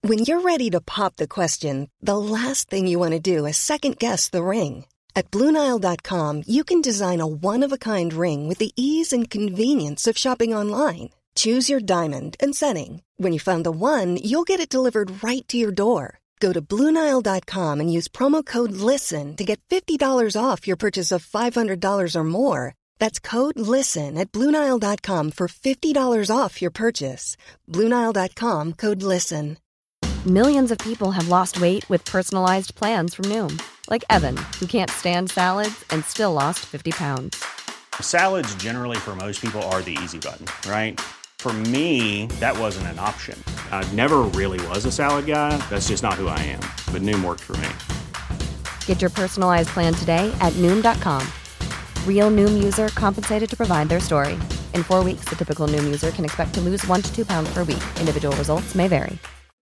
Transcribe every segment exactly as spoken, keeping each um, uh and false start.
When you're ready to pop the question, the last thing you want to do is second-guess the ring. At Blue Nile dot com, you can design a one-of-a-kind ring with the ease and convenience of shopping online. Choose your diamond and setting. When you find the one, you'll get it delivered right to your door. Go to Blue Nile dot com and use promo code LISTEN to get fifty dollars off your purchase of five hundred dollars or more. That's code LISTEN at Blue Nile dot com for fifty dollars off your purchase. Blue Nile dot com, code LISTEN. Millions of people have lost weight with personalized plans from Noom. Like Evan, who can't stand salads and still lost fifty pounds. Salads generally for most people are the easy button, right? For me, that wasn't an option. I never really was a salad guy. That's just not who I am. But Noom worked for me. Get your personalized plan today at Noom dot com. Real Noom user compensated to provide their story. In four weeks, the typical Noom user can expect to lose one to two pounds per week. Individual results may vary.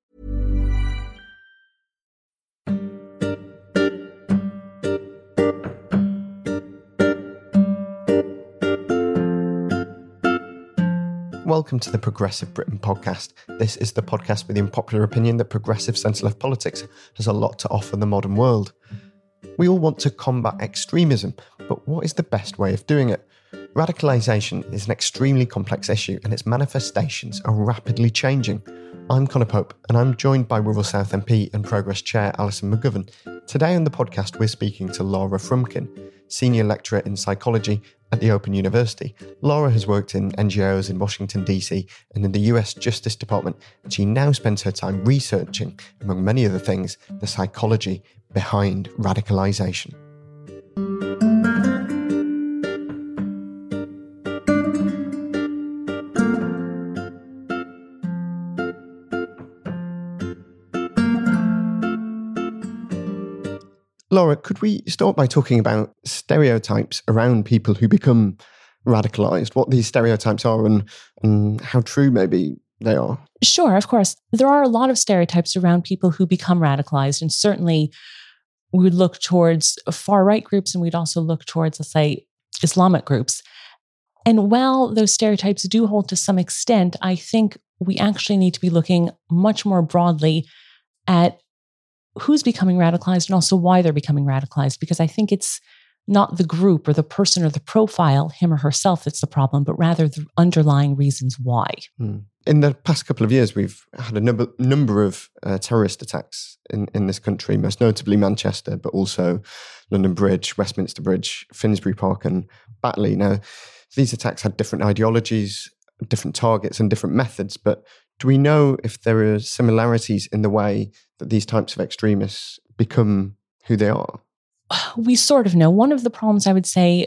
Welcome to the Progressive Britain podcast. This is the podcast with the unpopular opinion that progressive centre-left politics has a lot to offer the modern world. We all want to combat extremism, but what is the best way of doing it? Radicalisation is an extremely complex issue and its manifestations are rapidly changing. I'm Conor Pope and I'm joined by Wirral South M P and Progress Chair Alison McGovern. Today on the podcast we're speaking to Laura Frumkin, Senior Lecturer in Psychology at the Open University. Laura has worked in N G Os in Washington, D C and in the U S Justice Department, and she now spends her time researching, among many other things, the psychology behind radicalisation. Laura, could we start by talking about stereotypes around people who become radicalised, what these stereotypes are and, and how true maybe they are? Sure, of course. There are a lot of stereotypes around people who become radicalised, and certainly we would look towards far-right groups and we'd also look towards, let's say, Islamic groups. And while those stereotypes do hold to some extent, I think we actually need to be looking much more broadly at who's becoming radicalized and also why they're becoming radicalized, because I think it's not the group or the person or the profile, him or herself, that's the problem, but rather the underlying reasons why. Mm. In the past couple of years, we've had a number number of uh, terrorist attacks in, in this country, most notably Manchester, but also London Bridge, Westminster Bridge, Finsbury Park and Batley. Now, these attacks had different ideologies, different targets and different methods, but do we know if there are similarities in the way that these types of extremists become who they are? We sort of know. One of the problems, I would say,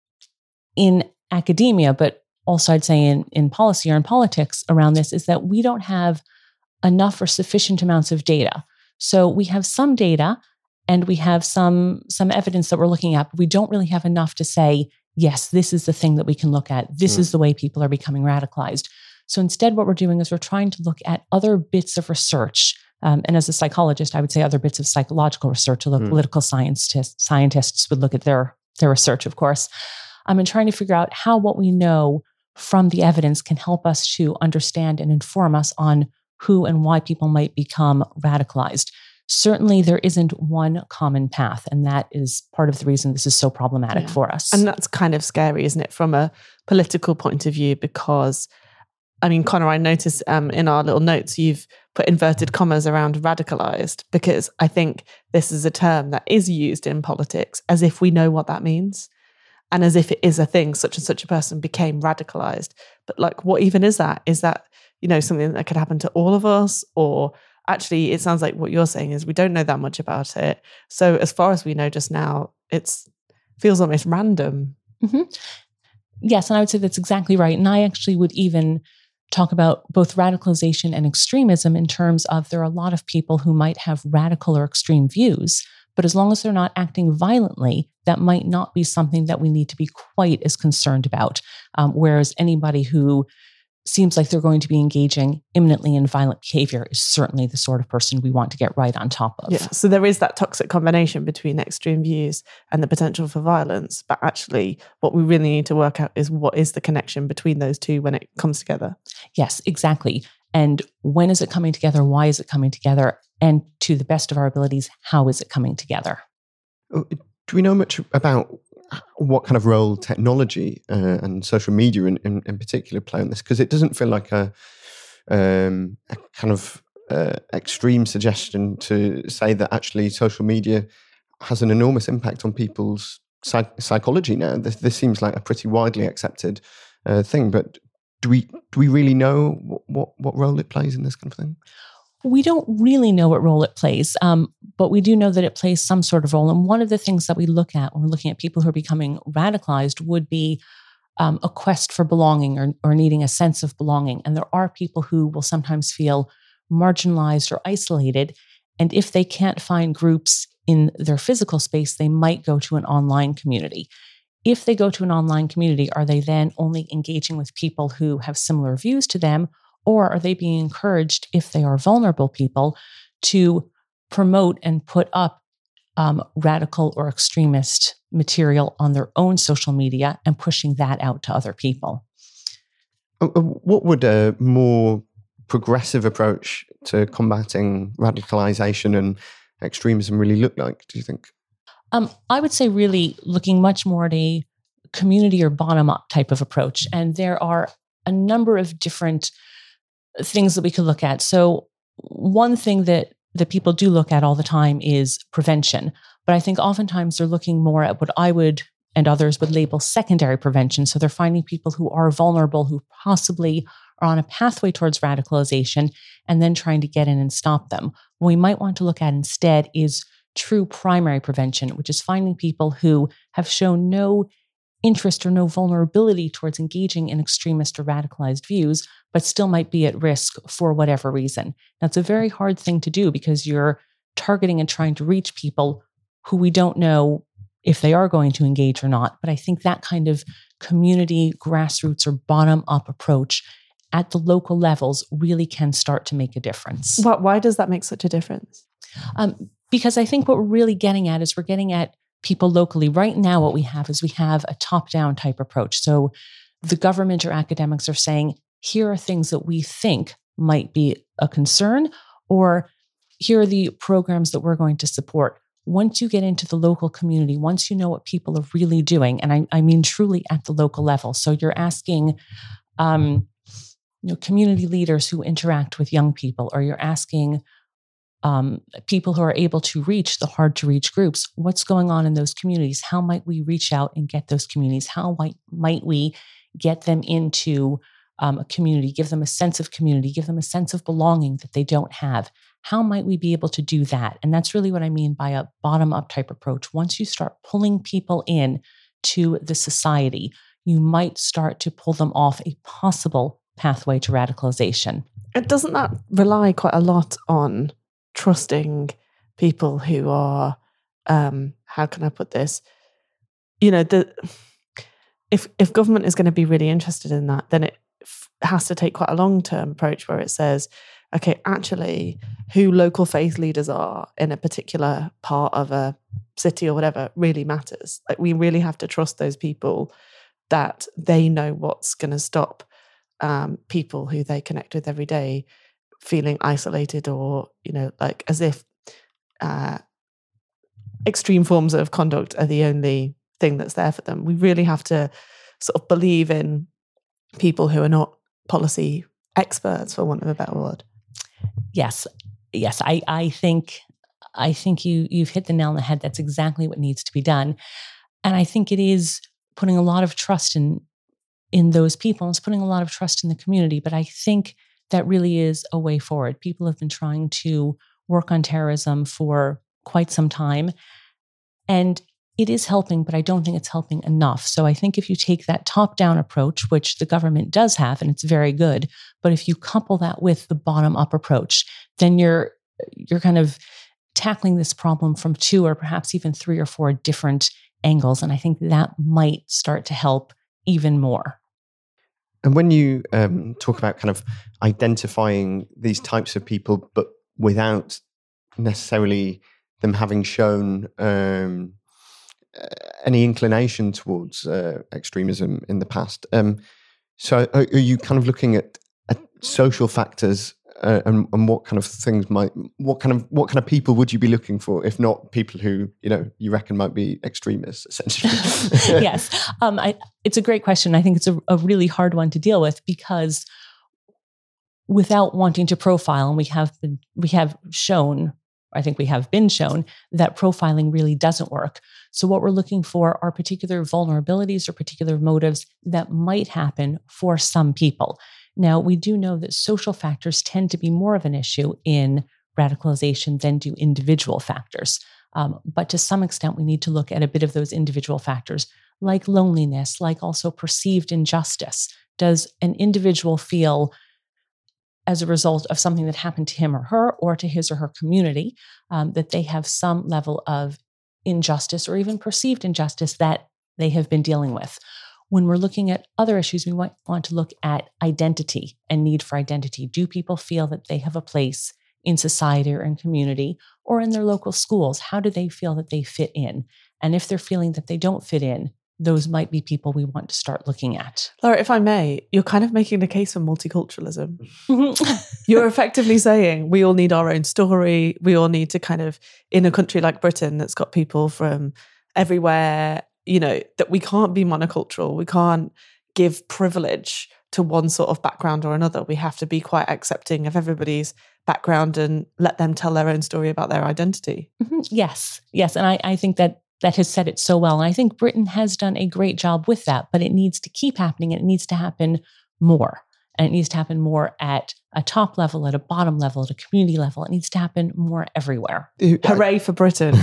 in academia, but also I'd say in, in policy or in politics around this, is that we don't have enough or sufficient amounts of data. So we have some data and we have some, some evidence that we're looking at, but we don't really have enough to say, yes, this is the thing that we can look at. This mm. is the way people are becoming radicalized. So instead, what we're doing is we're trying to look at other bits of research. Um, and as a psychologist, I would say other bits of psychological research, although mm. political scientists, scientists would look at their, their research, of course. Um, and trying to figure out how what we know from the evidence can help us to understand and inform us on who and why people might become radicalized. Certainly, there isn't one common path, and that is part of the reason this is so problematic yeah. for us. And that's kind of scary, isn't it, from a political point of view, because I mean, Conor, I noticed um, in our little notes, you've put inverted commas around radicalized, because I think this is a term that is used in politics as if we know what that means and as if it is a thing, such and such a person became radicalized. But like, what even is that? Is that, you know, something that could happen to all of us? Or actually, it sounds like what you're saying is we don't know that much about it. So as far as we know just now, it's feels almost random. Mm-hmm. Yes, and I would say that's exactly right. And I actually would even talk about both radicalization and extremism in terms of there are a lot of people who might have radical or extreme views, but as long as they're not acting violently, that might not be something that we need to be quite as concerned about. Um, whereas anybody who seems like they're going to be engaging imminently in violent behavior is certainly the sort of person we want to get right on top of. Yeah, so there is that toxic combination between extreme views and the potential for violence. But actually, what we really need to work out is what is the connection between those two when it comes together. Yes, exactly. And when is it coming together? Why is it coming together? And to the best of our abilities, how is it coming together? Do we know much about what kind of role technology uh, and social media in, in, in particular play on this? Because it doesn't feel like a, um, a kind of uh, extreme suggestion to say that actually social media has an enormous impact on people's psych- psychology now. This, this seems like a pretty widely accepted uh, thing, but do we do we really know what, what, what role it plays in this kind of thing? We don't really know what role it plays, um, but we do know that it plays some sort of role. And one of the things that we look at when we're looking at people who are becoming radicalized would be um, a quest for belonging or, or needing a sense of belonging. And there are people who will sometimes feel marginalized or isolated. And if they can't find groups in their physical space, they might go to an online community. If they go to an online community, are they then only engaging with people who have similar views to them? Or are they being encouraged, if they are vulnerable people, to promote and put up um, radical or extremist material on their own social media and pushing that out to other people? What would a more progressive approach to combating radicalization and extremism really look like, do you think? Um, I would say really looking much more at a community or bottom-up type of approach. And there are a number of different things that we could look at. So one thing that, that people do look at all the time is prevention. But I think oftentimes they're looking more at what I would and others would label secondary prevention. So they're finding people who are vulnerable, who possibly are on a pathway towards radicalization, and then trying to get in and stop them. What we might want to look at instead is true primary prevention, which is finding people who have shown no interest or no vulnerability towards engaging in extremist or radicalized views, but still might be at risk for whatever reason. That's a very hard thing to do because you're targeting and trying to reach people who we don't know if they are going to engage or not. But I think that kind of community, grassroots, or bottom-up approach at the local levels really can start to make a difference. Why, why does that make such a difference? Um, because I think what we're really getting at is we're getting at people locally. Right now, what we have is we have a top-down type approach. So the government or academics are saying, here are things that we think might be a concern, or here are the programs that we're going to support. Once you get into the local community, once you know what people are really doing, and I, I mean truly at the local level. So you're asking um, you know, community leaders who interact with young people, or you're asking Um, people who are able to reach the hard to reach groups, what's going on in those communities? How might we reach out and get those communities? How might, might we get them into um, a community, give them a sense of community, give them a sense of belonging that they don't have? How might we be able to do that? And that's really what I mean by a bottom-up type approach. Once you start pulling people in to the society, you might start to pull them off a possible pathway to radicalization. And doesn't that rely quite a lot on trusting people who are, um, how can I put this? You know, the if if government is going to be really interested in that, then it f- has to take quite a long-term approach where it says, okay, actually, who local faith leaders are in a particular part of a city or whatever really matters. Like, we really have to trust those people that they know what's going to stop um, people who they connect with every day feeling isolated, or, you know, like as if uh, extreme forms of conduct are the only thing that's there for them. We really have to sort of believe in people who are not policy experts, for want of a better word. Yes, yes, I, I think I think you you've hit the nail on the head. That's exactly what needs to be done, and I think it is putting a lot of trust in in those people. It's putting a lot of trust in the community. But I think that really is a way forward. People have been trying to work on terrorism for quite some time, and it is helping, but I don't think it's helping enough. So I think if you take that top-down approach, which the government does have, and it's very good, but if you couple that with the bottom-up approach, then you're you're kind of tackling this problem from two or perhaps even three or four different angles. And I think that might start to help even more. And when you um, talk about kind of identifying these types of people, but without necessarily them having shown um, any inclination towards uh, extremism in the past, um, so are, are you kind of looking at, at social factors uh, and, and what kind of things might, what kind of what kind of people would you be looking for, if not people who, you know, you reckon might be extremists, essentially? Yes. Um, I, it's a great question. I think it's a, a really hard one to deal with, because without wanting to profile, and we have been, we have shown, I think we have been shown that profiling really doesn't work. So what we're looking for are particular vulnerabilities or particular motives that might happen for some people. Now, we do know that social factors tend to be more of an issue in radicalization than do individual factors. Um, but to some extent, we need to look at a bit of those individual factors, like loneliness, like also perceived injustice. Does an individual feel, as a result of something that happened to him or her, or to his or her community, um, that they have some level of injustice or even perceived injustice that they have been dealing with? When we're looking at other issues, we might want to look at identity and need for identity. Do people feel that they have a place in society or in community or in their local schools? How do they feel that they fit in? And if they're feeling that they don't fit in, those might be people we want to start looking at. Laura, if I may, you're kind of making the case for multiculturalism. You're effectively saying we all need our own story. We all need to kind of, in a country like Britain that's got people from everywhere, you know, that we can't be monocultural. We can't give privilege to one sort of background or another. We have to be quite accepting of everybody's background and let them tell their own story about their identity. Mm-hmm. Yes, yes. And I, I think that that has said it so well. And I think Britain has done a great job with that, but it needs to keep happening, and it needs to happen more. And it needs to happen more at a top level, at a bottom level, at a community level. It needs to happen more everywhere. Hooray for Britain.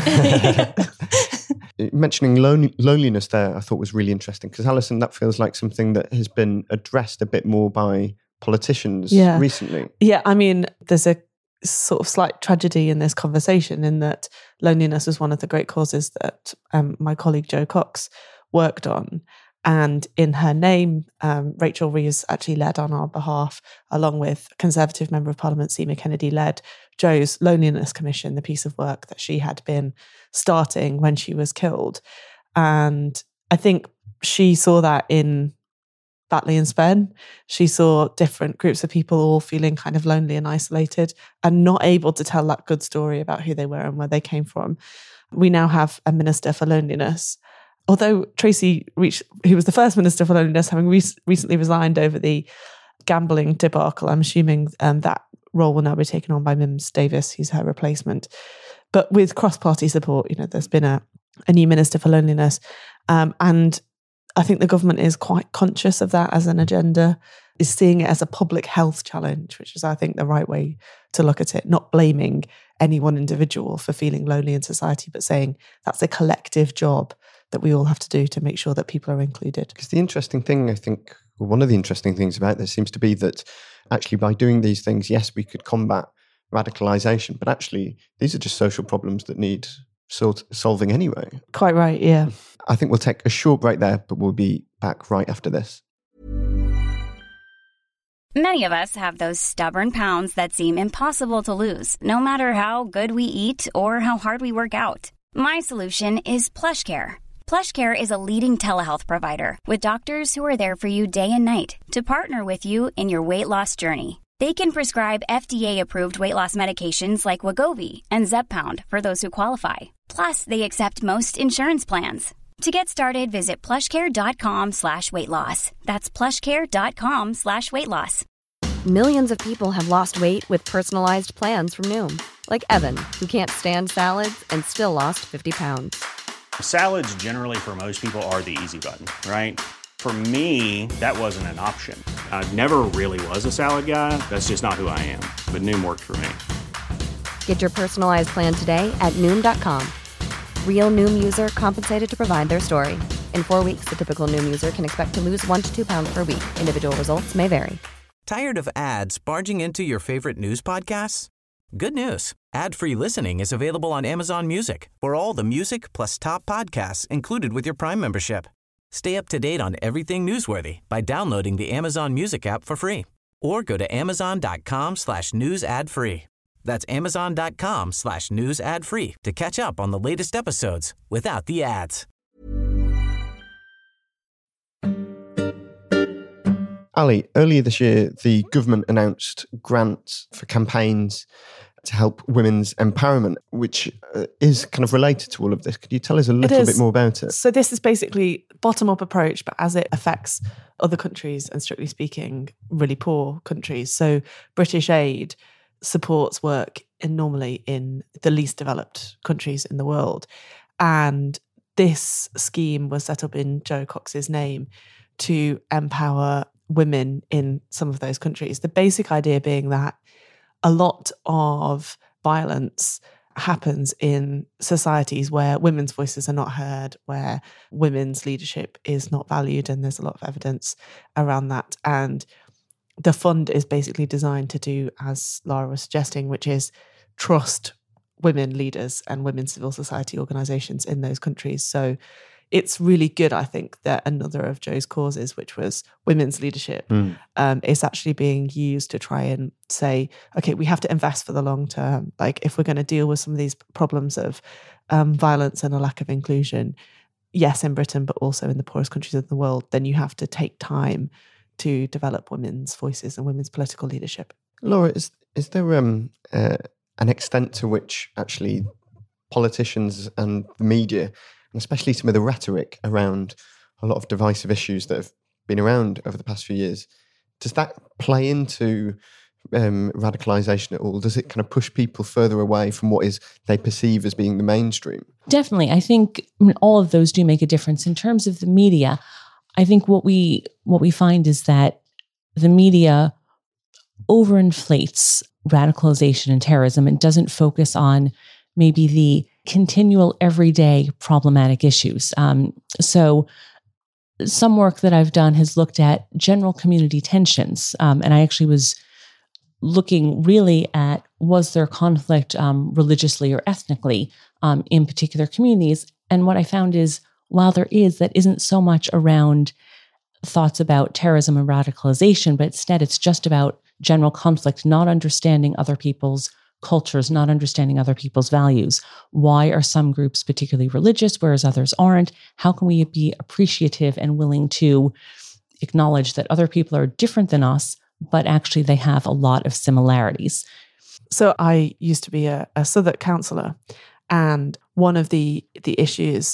Mentioning lon- loneliness there, I thought was really interesting, because Alison, that feels like something that has been addressed a bit more by politicians yeah. recently. Yeah, I mean, there's a sort of slight tragedy in this conversation, in that loneliness was one of the great causes that um, my colleague Jo Cox worked on. And in her name, um, Rachel Reeves actually led on our behalf, along with Conservative Member of Parliament Seema Kennedy, led Jo's Loneliness Commission, the piece of work that she had been starting when she was killed. And I think she saw that in Batley and Spen. She saw different groups of people all feeling kind of lonely and isolated and not able to tell that good story about who they were and where they came from. We now have a Minister for Loneliness. Although Tracy Reach, who was the first Minister for Loneliness, having re- recently resigned over the gambling debacle, I'm assuming um, that role will now be taken on by Mims Davis, who's her replacement. But with cross-party support, you know, there's been a, a new Minister for Loneliness. Um, and I think the government is quite conscious of that as an agenda, is seeing it as a public health challenge, which is, I think, the right way to look at it, not blaming any one individual for feeling lonely in society, but saying that's a collective job that we all have to do to make sure that people are included. Because the interesting thing, I think, well, one of the interesting things about this seems to be that actually by doing these things, yes, we could combat radicalisation, but actually these are just social problems that need sort solving anyway. Quite right, yeah. I think we'll take a short break there, but we'll be back right after this. Many of us have those stubborn pounds that seem impossible to lose, no matter how good we eat or how hard we work out. My solution is PlushCare. PlushCare is a leading telehealth provider with doctors who are there for you day and night to partner with you in your weight loss journey. They can prescribe F D A-approved weight loss medications like Wegovy and Zepbound for those who qualify. Plus, they accept most insurance plans. To get started, visit plushcare.com slash weight loss. That's plushcare.com slash weight loss. Millions of people have lost weight with personalized plans from Noom. Like Evan, who can't stand salads and still lost fifty pounds. Salads generally for most people are the easy button, right? For me, that wasn't an option. I never really was a salad guy. That's just not who I am. But Noom worked for me. Get your personalized plan today at Noom dot com. Real Noom user compensated to provide their story. In four weeks, the typical Noom user can expect to lose one to two pounds per week. Individual results may vary. Tired of ads barging into your favorite news podcasts? Good news. Ad-free listening is available on Amazon Music for all the music plus top podcasts included with your Prime membership. Stay up to date on everything newsworthy by downloading the Amazon Music app for free or go to amazon.com slash news ad free. That's amazon.com slash news ad free to catch up on the latest episodes without the ads. Ali, earlier this year, the government announced grants for campaigns to help women's empowerment, which uh, is kind of related to all of this. Could you tell us a little bit more about it? So this is basically bottom-up approach, but as it affects other countries and, strictly speaking, really poor countries. So British Aid supports work in normally in the least developed countries in the world. And this scheme was set up in Jo Cox's name to empower women in some of those countries. The basic idea being that a lot of violence happens in societies where women's voices are not heard, where women's leadership is not valued, and there's a lot of evidence around that. And the fund is basically designed to do, as Lara was suggesting, which is trust women leaders and women civil society organisations in those countries. So it's really good, I think, that another of Jo's causes, which was women's leadership, mm. um, is actually being used to try and say, okay, we have to invest for the long term. Like, if we're going to deal with some of these problems of um, violence and a lack of inclusion, yes, in Britain, but also in the poorest countries of the world, then you have to take time to develop women's voices and women's political leadership. Laura, is is there um, uh, an extent to which actually politicians and the media, and especially some of the rhetoric around a lot of divisive issues that have been around over the past few years, does that play into um, radicalisation at all? Does it kind of push people further away from what is they perceive as being the mainstream? Definitely. I think I mean, all of those do make a difference. In terms of the media, I think what we what we find is that the media overinflates radicalization and terrorism and doesn't focus on maybe the continual everyday problematic issues. Um, so some work that I've done has looked at general community tensions. Um, and I actually was looking really at, was there conflict um, religiously or ethnically um, in particular communities? And what I found is, while there is, that isn't so much around thoughts about terrorism and radicalization, but instead it's just about general conflict, not understanding other people's cultures, not understanding other people's values. Why are some groups particularly religious, whereas others aren't? How can we be appreciative and willing to acknowledge that other people are different than us, but actually they have a lot of similarities? So I used to be a, a Southwark councillor, and one of the the issues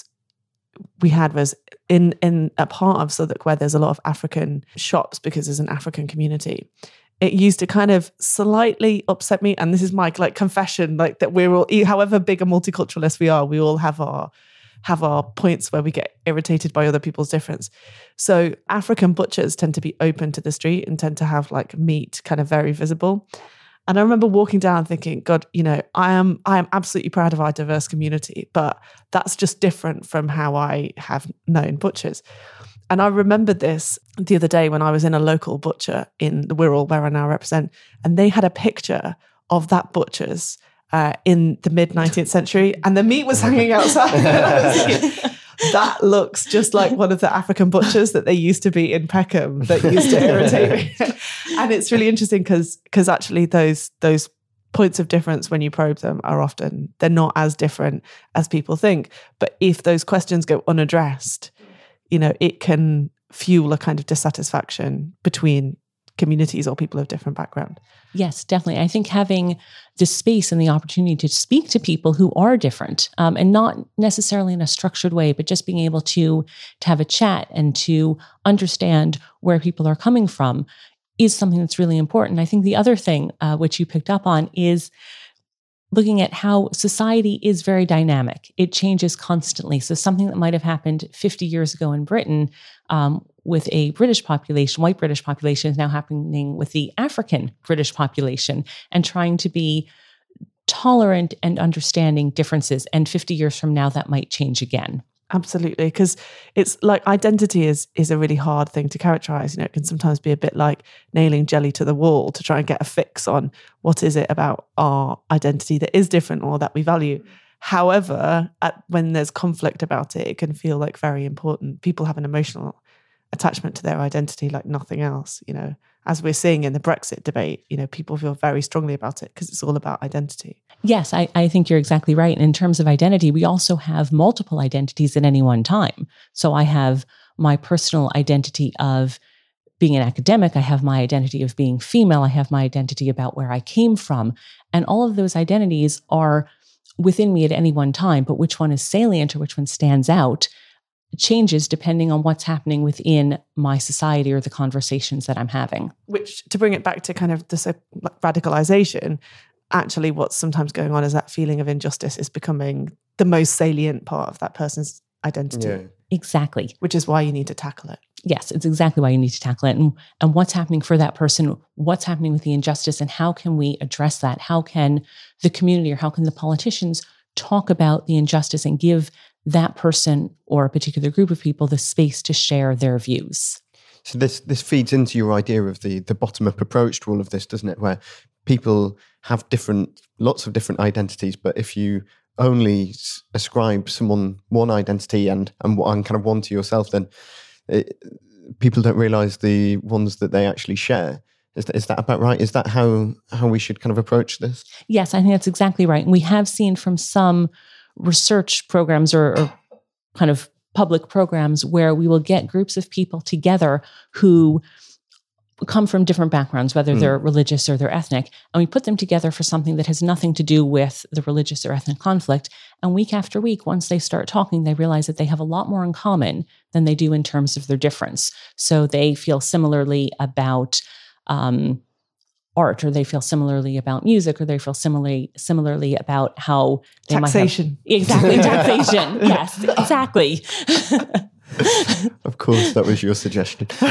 we had was in, in a part of Southwark where there's a lot of African shops because there's an African community. It used to kind of slightly upset me, and this is my like confession, like that we're all, however big a multiculturalist we are, we all have our have our points where we get irritated by other people's difference. So African butchers tend to be open to the street and tend to have like meat kind of very visible. And I remember walking down thinking, God, you know, I am I am absolutely proud of our diverse community, but that's just different from how I have known butchers. And I remembered this the other day when I was in a local butcher in the Wirral, where I now represent, and they had a picture of that butcher's uh, in the mid-nineteenth century, and the meat was hanging outside. I was thinking, that looks just like one of the African butchers that they used to be in Peckham that used to irritate me. And it's really interesting because because actually those those points of difference, when you probe them, are often, they're not as different as people think. But if those questions go unaddressed, you know, it can fuel a kind of dissatisfaction between communities or people of different background. Yes, definitely. I think having the space and the opportunity to speak to people who are different, um, and not necessarily in a structured way, but just being able to, to have a chat and to understand where people are coming from is something that's really important. I think the other thing, uh, which you picked up on, is looking at how society is very dynamic. It changes constantly. So something that might have happened fifty years ago in Britain um, with a British population, white British population, is now happening with the African British population, and trying to be tolerant and understanding differences. And fifty years from now, that might change again. Absolutely, because it's like identity is is a really hard thing to characterize. You know, it can sometimes be a bit like nailing jelly to the wall to try and get a fix on what is it about our identity that is different or that we value. However, at, when there's conflict about it, it can feel like very important. People have an emotional attachment to their identity like nothing else. You know, as we're seeing in the Brexit debate, you know, people feel very strongly about it because it's all about identity. Yes, I, I think you're exactly right. And in terms of identity, we also have multiple identities at any one time. So I have my personal identity of being an academic, I have my identity of being female. I have my identity about where I came from. And all of those identities are within me at any one time, but which one is salient or which one stands out changes depending on what's happening within my society or the conversations that I'm having. Which, to bring it back to kind of the so, like, radicalization, actually what's sometimes going on is that feeling of injustice is becoming the most salient part of that person's identity. Yeah. Exactly. Which is why you need to tackle it. Yes, it's exactly why you need to tackle it. And, and what's happening for that person, what's happening with the injustice, and how can we address that? How can the community or how can the politicians talk about the injustice and give that person or a particular group of people the space to share their views? So this this feeds into your idea of the the bottom-up approach to all of this, doesn't it? Where people have different, lots of different identities, but if you only ascribe someone one identity and and, and kind of one to yourself, then it, people don't realize the ones that they actually share. Is that, is that about right? Is that how how we should kind of approach this? Yes, I think that's exactly right. And we have seen from some research programs or, or kind of public programs where we will get groups of people together who come from different backgrounds, whether mm. they're religious or they're ethnic, and we put them together for something that has nothing to do with the religious or ethnic conflict. And week after week, once they start talking, they realize that they have a lot more in common than they do in terms of their difference. So they feel similarly about um, art, or they feel similarly about music, or they feel similarly similarly about how they taxation. might have exactly taxation. Yes, exactly. Of course, that was your suggestion. Um,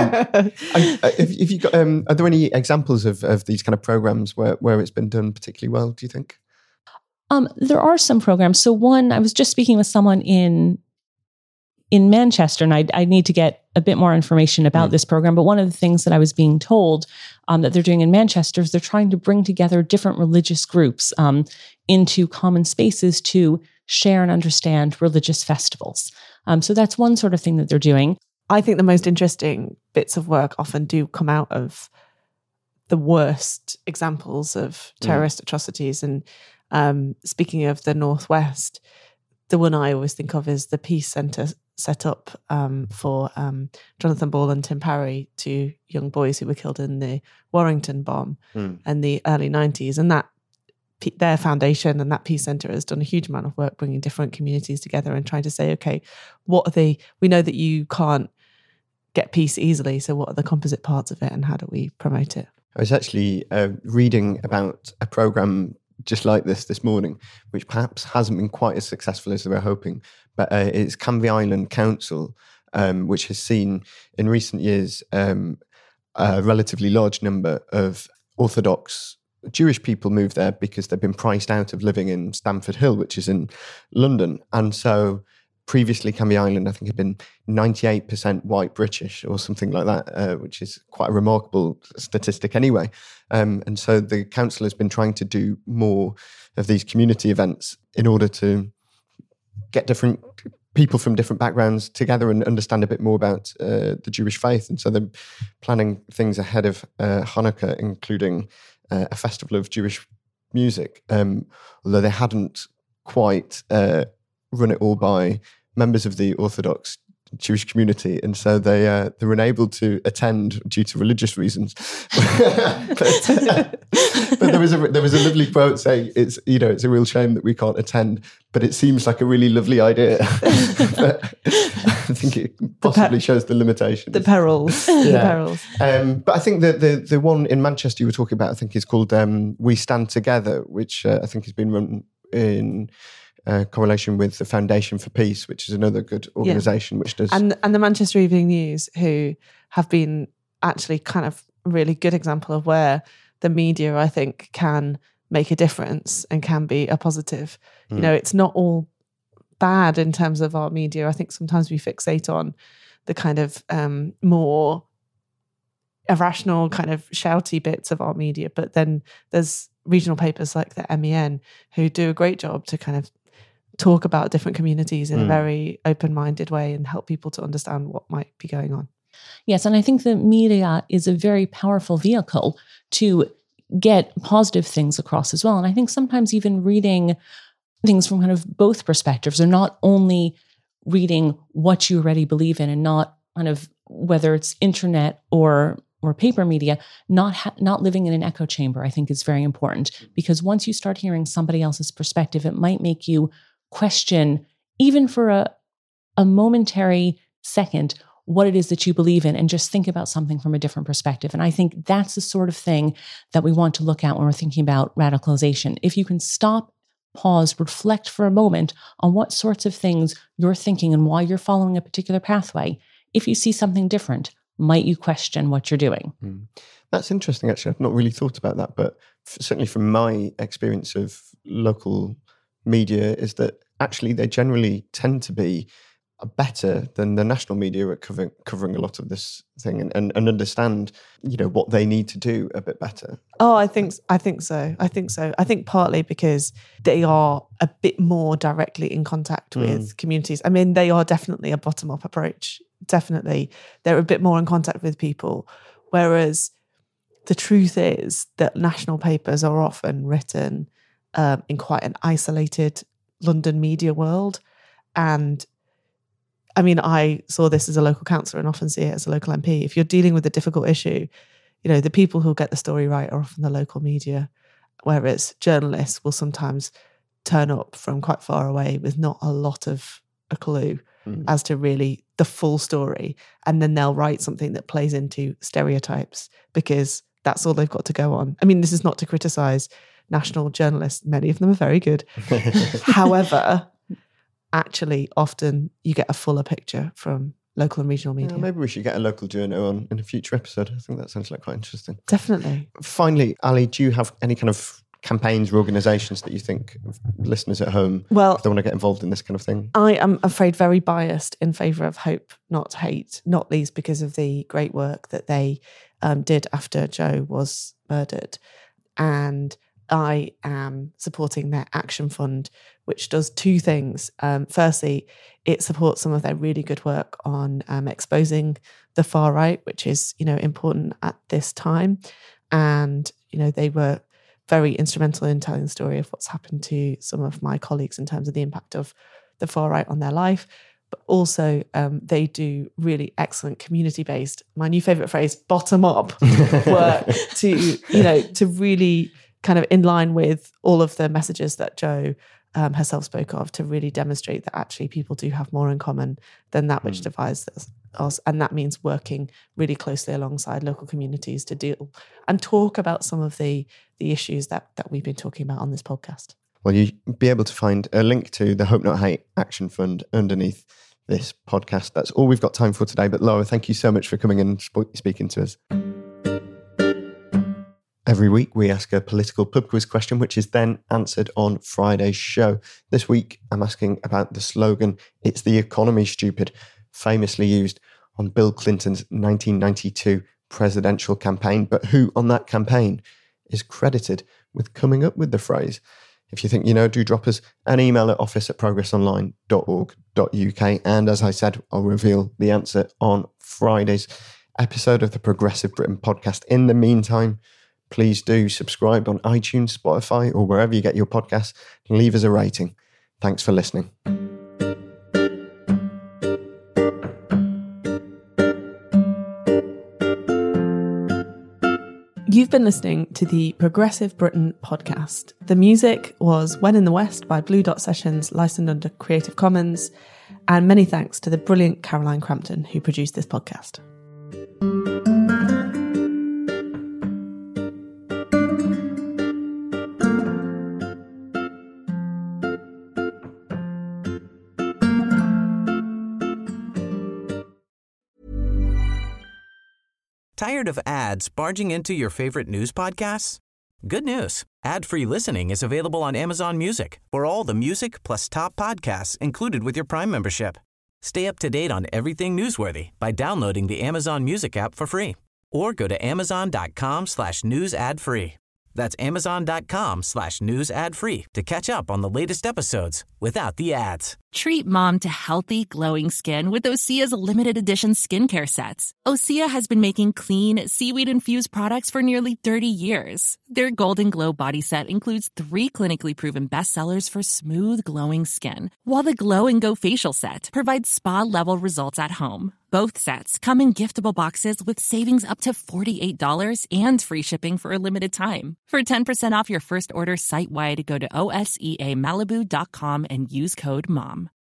I, I, if, if you got, um, are there any examples of, of these kind of programs where, where it's been done particularly well, do you think? Um, there are some programs. So one, I was just speaking with someone in in Manchester, and I, I need to get a bit more information about mm. this program. But one of the things that I was being told um, that they're doing in Manchester is they're trying to bring together different religious groups um, into common spaces to share and understand religious festivals. Um, so that's one sort of thing that they're doing. I think the most interesting bits of work often do come out of the worst examples of terrorist mm. atrocities. And um, speaking of the Northwest, the one I always think of is the Peace Centre set up um, for um, Jonathan Ball and Tim Parry, two young boys who were killed in the Warrington bomb mm. in the early nineties. And that their foundation and that Peace Centre has done a huge amount of work bringing different communities together and trying to say, okay, what are they, we know that you can't get peace easily, so what are the composite parts of it and how do we promote it? I was actually uh, reading about a programme just like this this morning, which perhaps hasn't been quite as successful as they were hoping, but uh, it's Canvey Island Council, um, which has seen in recent years um, a relatively large number of Orthodox Jewish people move there because they've been priced out of living in Stamford Hill, which is in London. And so previously Canvey Island, I think, had been ninety-eight percent white British or something like that, uh, which is quite a remarkable statistic anyway. Um, and so the council has been trying to do more of these community events in order to get different people from different backgrounds together and understand a bit more about uh, the Jewish faith. And so they're planning things ahead of uh, Hanukkah, including uh, a festival of Jewish music, um, although they hadn't quite uh, run it all by members of the Orthodox Jewish community, and so they uh, they were unable to attend due to religious reasons. but, uh, but there was a there was a lovely quote saying, "It's you know it's a real shame that we can't attend, but it seems like a really lovely idea." But I think it possibly shows the limitations, the perils, yeah. the perils. Um, but I think the, the the one in Manchester you were talking about, I think, is called um, "We Stand Together," which uh, I think has been run in Uh, correlation with the Foundation for Peace, which is another good organisation, yeah. which does... And, and the Manchester Evening News, who have been actually kind of a really good example of where the media, I think, can make a difference and can be a positive. Mm. You know, it's not all bad in terms of our media. I think sometimes we fixate on the kind of um, more irrational, kind of shouty bits of our media, but then there's regional papers like the M E N who do a great job to kind of talk about different communities in mm. a very open-minded way and help people to understand what might be going on. Yes, and I think the media is a very powerful vehicle to get positive things across as well. And I think sometimes even reading things from kind of both perspectives, or not only reading what you already believe in and not kind of whether it's internet or or paper media, not ha- not living in an echo chamber, I think is very important. Because once you start hearing somebody else's perspective, it might make you question, even for a, a momentary second, what it is that you believe in, and just think about something from a different perspective. And I think that's the sort of thing that we want to look at when we're thinking about radicalization. If you can stop, pause, reflect for a moment on what sorts of things you're thinking and why you're following a particular pathway, if you see something different, might you question what you're doing? Mm. That's interesting, actually. I've not really thought about that, but f- certainly from my experience of local media is that actually they generally tend to be better than the national media at covering, covering a lot of this thing and, and, and understand, you know, what they need to do a bit better. Oh, I think I think so. I think so. I think partly because they are a bit more directly in contact with mm. communities. I mean, they are definitely a bottom-up approach. Definitely. They're a bit more in contact with people. Whereas the truth is that national papers are often written um, in quite an isolated London media world. And I mean, I saw this as a local councillor and often see it as a local M P. If you're dealing with a difficult issue, you know, the people who get the story right are often the local media, whereas journalists will sometimes turn up from quite far away with not a lot of a clue mm. as to really the full story. And then they'll write something that plays into stereotypes because that's all they've got to go on. I mean, this is not to criticise national journalists. Many of them are very good. However, actually, often you get a fuller picture from local and regional media. Yeah, maybe we should get a local journo on in a future episode. I think that sounds like quite interesting. Definitely. Finally, Ali, do you have any kind of campaigns or organisations that you think listeners at home, well, if they want to get involved in this kind of thing? I am afraid very biased in favour of Hope Not Hate, not least because of the great work that they um, did after Joe was murdered. And I am supporting their Action Fund, which does two things. Um, firstly, it supports some of their really good work on um, exposing the far right, which is, you know, important at this time. And, you know, they were very instrumental in telling the story of what's happened to some of my colleagues in terms of the impact of the far right on their life. But also um, they do really excellent community-based, my new favourite phrase, bottom-up work to, you know, to really kind of in line with all of the messages that Jo um, herself spoke of, to really demonstrate that actually people do have more in common than that which mm. divides us. And that means working really closely alongside local communities to deal and talk about some of the the issues that that we've been talking about on this podcast. Well, you'll be able to find a link to the Hope Not Hate Action Fund underneath this podcast. That's all we've got time for today. But Laura, thank you so much for coming and sp- speaking to us. Every week we ask a political pub quiz question, which is then answered on Friday's show. This week I'm asking about the slogan, "It's the economy, stupid," famously used on Bill Clinton's nineteen ninety-two presidential campaign. But who on that campaign is credited with coming up with the phrase? If you think you know, do drop us an email at office at progress online dot org dot U K. And as I said, I'll reveal the answer on Friday's episode of the Progressive Britain podcast. In the meantime, please do subscribe on iTunes, Spotify, or wherever you get your podcasts, and leave us a rating. Thanks for listening. You've been listening to the Progressive Britain podcast. The music was When in the West by Blue Dot Sessions, licensed under Creative Commons. And many thanks to the brilliant Caroline Crampton, who produced this podcast. Tired of ads barging into your favorite news podcasts? Good news. Ad-free listening is available on Amazon Music for all the music plus top podcasts included with your Prime membership. Stay up to date on everything newsworthy by downloading the Amazon Music app for free or go to amazon.com slash news ad free. That's amazon.com slash news ad free to catch up on the latest episodes without the ads. Treat mom to healthy, glowing skin with Osea's limited edition skincare sets. Osea has been making clean, seaweed-infused products for nearly thirty years. Their Golden Glow body set includes three clinically proven bestsellers for smooth, glowing skin, while the Glow and Go facial set provides spa-level results at home. Both sets come in giftable boxes with savings up to forty-eight dollars and free shipping for a limited time. For ten percent off your first order site-wide, go to O S E A Malibu dot com and use code MOM.